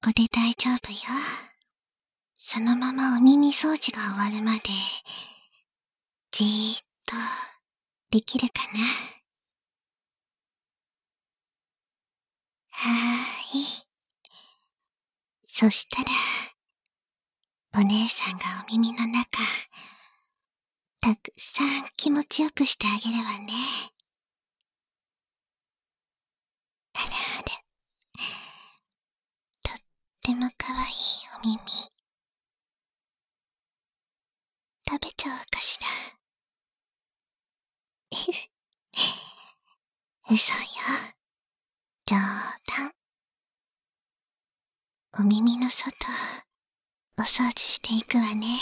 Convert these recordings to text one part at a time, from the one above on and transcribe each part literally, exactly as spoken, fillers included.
こで大丈夫よ。そのままお耳掃除が終わるまで、じーっと、できるかな。はーい。そしたら、お姉さんがお耳の中、たくさん気持ちよくしてあげるわね。あらあら、とってもかわいいお耳。食べちゃおうかしら。嘘よ。冗談。お耳の外、お掃除していくわね。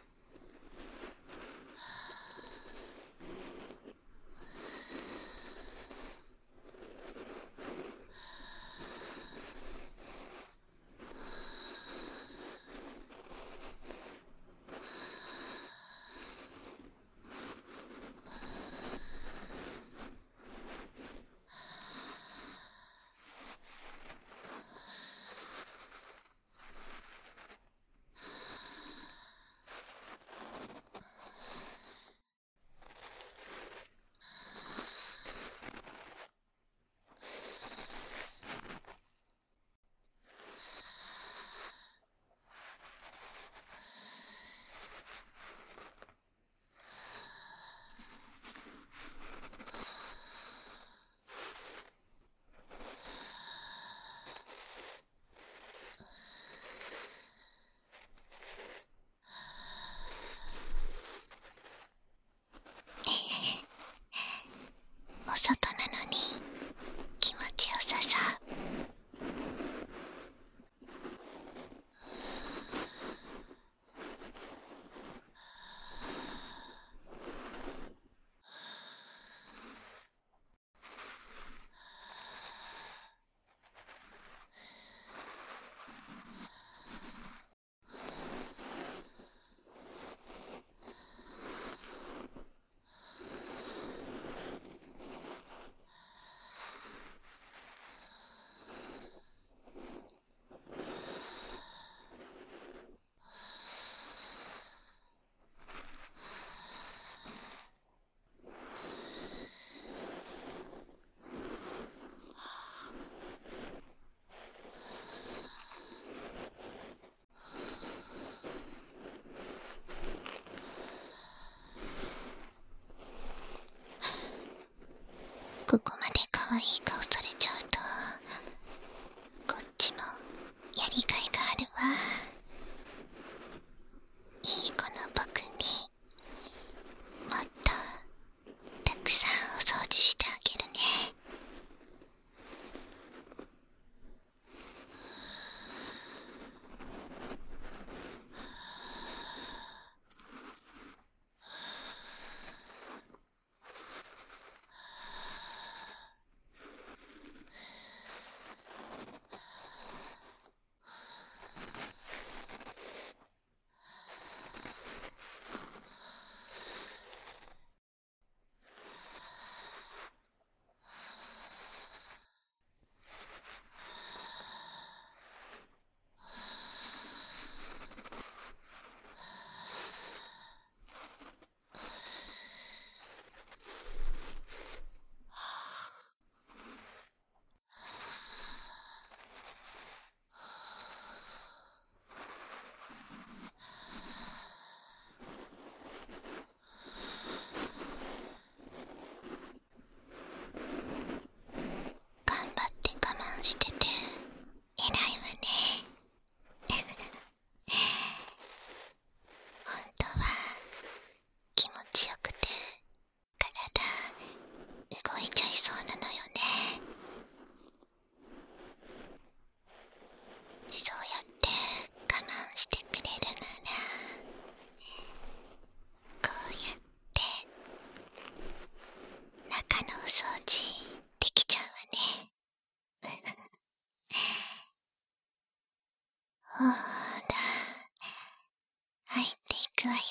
お外なのに気持ちよさそう。ここまで可愛い顔されちゃうと、こっちもやりがいがあるわ。いい子の僕にもっとたくさんお掃除してあげるね。頑張って我慢してて偉いわね。本当は気持ちよくて体動いちゃいそうなのよね。そうやって我慢してくれるなら、こうやって中のお掃除できちゃうわね。ほーら、入っていくわよ。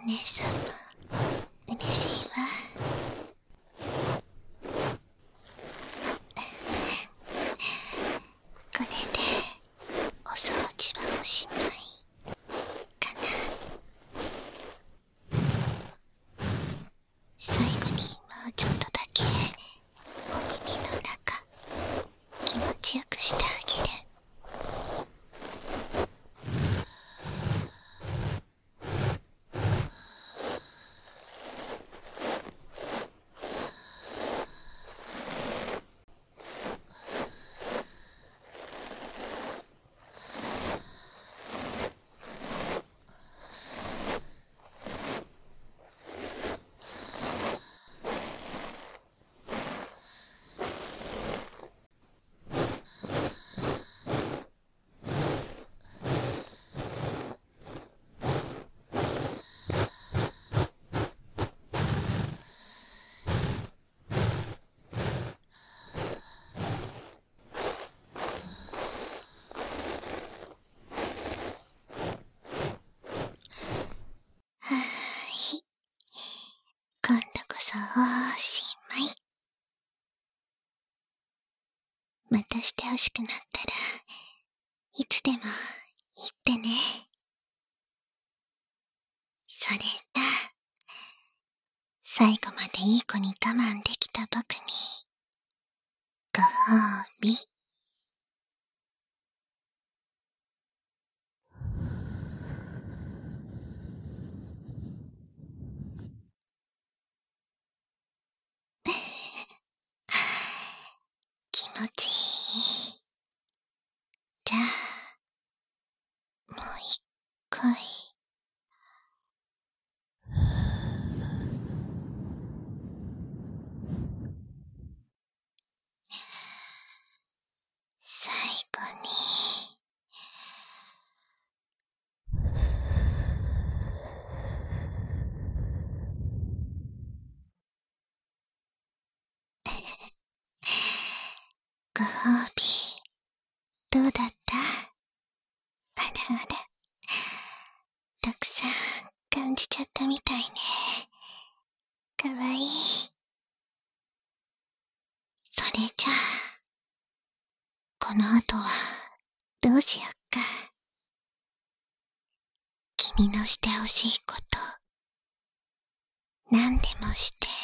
お姉さんも嬉しいわ。これでお掃除はおしまいかな。最後にもうちょっとだけお耳の中気持ちよくしてあげる。はーい。今度こそおしまい。またしてほしくなったらいつでも言ってね。それが最後までいい子に我慢できた僕にご褒美。気持ちいい。じゃあもう一回。最後にご褒美どうだった？あらあら、たくさん感じちゃったみたいね。かわいい。それじゃあこの後はどうしよっか。君のしてほしいこと何でもして